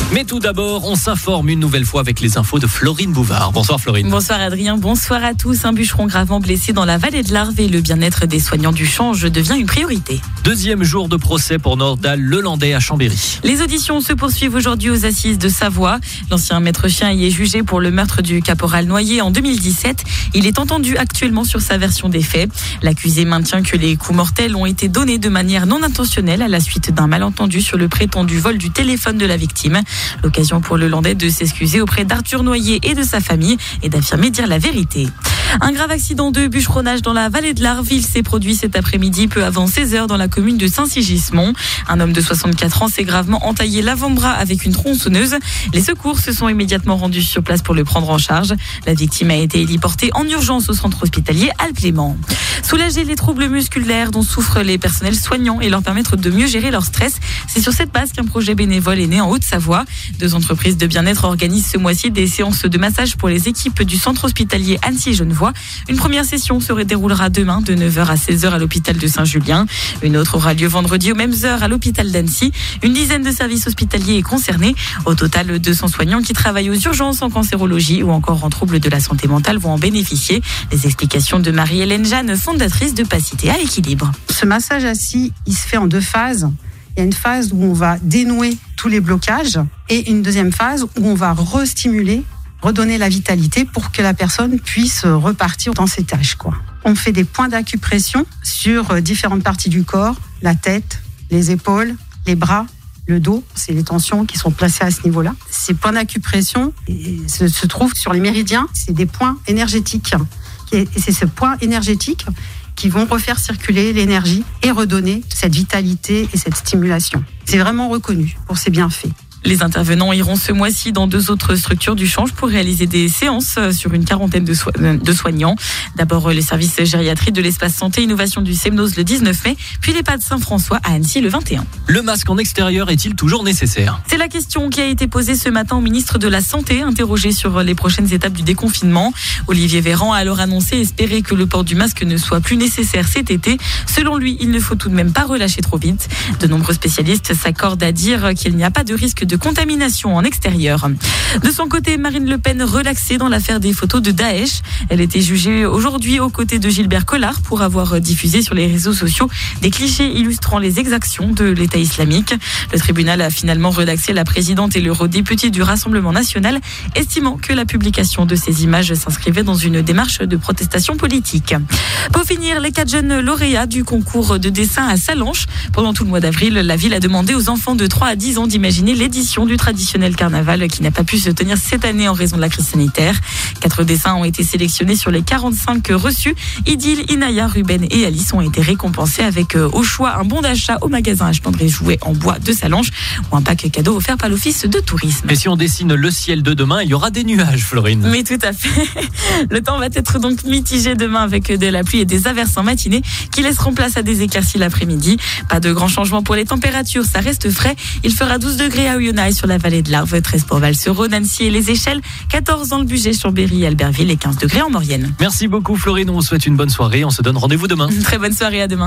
Mais tout d'abord, on s'informe une nouvelle fois avec les infos de Florine Bouvard. Bonsoir Florine. Bonsoir Adrien, bonsoir à tous. Un bûcheron gravement blessé dans la vallée de l'Arve et le bien-être des soignants du Change devient une priorité. Deuxième jour de procès pour Nordal Lelandais à Chambéry. Les auditions se poursuivent aujourd'hui aux assises de Savoie. L'ancien maître chien y est jugé pour le meurtre du caporal Noyer en 2017. Il est entendu actuellement sur sa version des faits. L'accusé maintient que les coups mortels ont été donnés de manière non intentionnelle à la suite d'un malentendu sur le prétendu vol du téléphone de la victime. L'occasion pour Lelandais de s'excuser auprès d'Arthur Noyer et de sa famille et d'affirmer dire la vérité. Un grave accident de bûcheronnage dans la vallée de l'Arve s'est produit cet après-midi peu avant 16h dans la commune de Saint-Sigismond. Un homme de 64 ans s'est gravement entaillé l'avant-bras avec une tronçonneuse. Les secours se sont immédiatement rendus sur place pour le prendre en charge. La victime a été héliportée en urgence au centre hospitalier Alpes-Léman. Soulager les troubles musculaires dont souffrent les personnels soignants et leur permettre de mieux gérer leur stress, c'est sur cette base qu'un projet bénévole est né en Haute-Savoie. 2 entreprises de bien-être organisent ce mois-ci des séances de massage pour les équipes du centre hospitalier Annecy-Genevois. Une première session se déroulera demain de 9h à 16h à l'hôpital de Saint-Julien. Une autre aura lieu vendredi aux mêmes heures à l'hôpital d'Annecy. Une dizaine de services hospitaliers est concernée. Au total, 200 soignants qui travaillent aux urgences en cancérologie ou encore en troubles de la santé mentale vont en bénéficier. Les explications de Marie-Hélène Jeanne, fondatrice de Pacité à Équilibre. Ce massage assis, il se fait en 2 phases. Il y a une phase où on va dénouer tous les blocages et une deuxième phase où on va restimuler, redonner la vitalité pour que la personne puisse repartir dans ses tâches, On fait des points d'acupression sur différentes parties du corps, la tête, les épaules, les bras, le dos. C'est les tensions qui sont placées à ce niveau-là. Ces points d'acupression se trouvent sur les méridiens. C'est des points énergétiques. Et c'est ce point énergétique qui vont refaire circuler l'énergie et redonner cette vitalité et cette stimulation. C'est vraiment reconnu pour ses bienfaits. Les intervenants iront ce mois-ci dans 2 autres structures du Change pour réaliser des séances sur une quarantaine de soignants. D'abord, les services gériatrie de l'espace santé innovation du Semnoz le 19 mai, puis l'EHPAD Saint-François à Annecy le 21. Le masque en extérieur est-il toujours nécessaire ? C'est la question qui a été posée ce matin au ministre de la Santé, interrogé sur les prochaines étapes du déconfinement. Olivier Véran a alors annoncé espérer que le port du masque ne soit plus nécessaire cet été. Selon lui, il ne faut tout de même pas relâcher trop vite. De nombreux spécialistes s'accordent à dire qu'il n'y a pas de risque de contamination en extérieur. De son côté, Marine Le Pen relaxée dans l'affaire des photos de Daesh. Elle était jugée aujourd'hui aux côtés de Gilbert Collard pour avoir diffusé sur les réseaux sociaux des clichés illustrant les exactions de l'État islamique. Le tribunal a finalement relaxé la présidente et l'eurodéputé du Rassemblement national, estimant que la publication de ces images s'inscrivait dans une démarche de protestation politique. Pour finir, les 4 jeunes lauréats du concours de dessin à Sallanches. Pendant tout le mois d'avril, la ville a demandé aux enfants de 3 à 10 ans d'imaginer l'édition du traditionnel carnaval qui n'a pas pu se tenir cette année en raison de la crise sanitaire. 4 dessins ont été sélectionnés sur les 45 reçus. Idil, Inaya, Ruben et Alice ont été récompensés avec au choix un bon d'achat au magasin H. André Jouet en bois de Sallanches ou un pack cadeau offert par l'office de tourisme. Et si on dessine le ciel de demain, il y aura des nuages, Florine. Oui, tout à fait. Le temps va être donc mitigé demain avec de la pluie et des averses en matinée qui laisseront place à des éclaircies l'après-midi. Pas de grands changements pour les températures, ça reste frais. Il fera 12 degrés à Oyonnax sur la vallée de l'Arve, 13 pour Val-sur-Rhône, Annecy et les Échelles, 14 dans le Bugey, Chambéry, Albertville et 15 degrés en Maurienne. Merci beaucoup Florine, on vous souhaite une bonne soirée, on se donne rendez-vous demain. Très bonne soirée, à demain.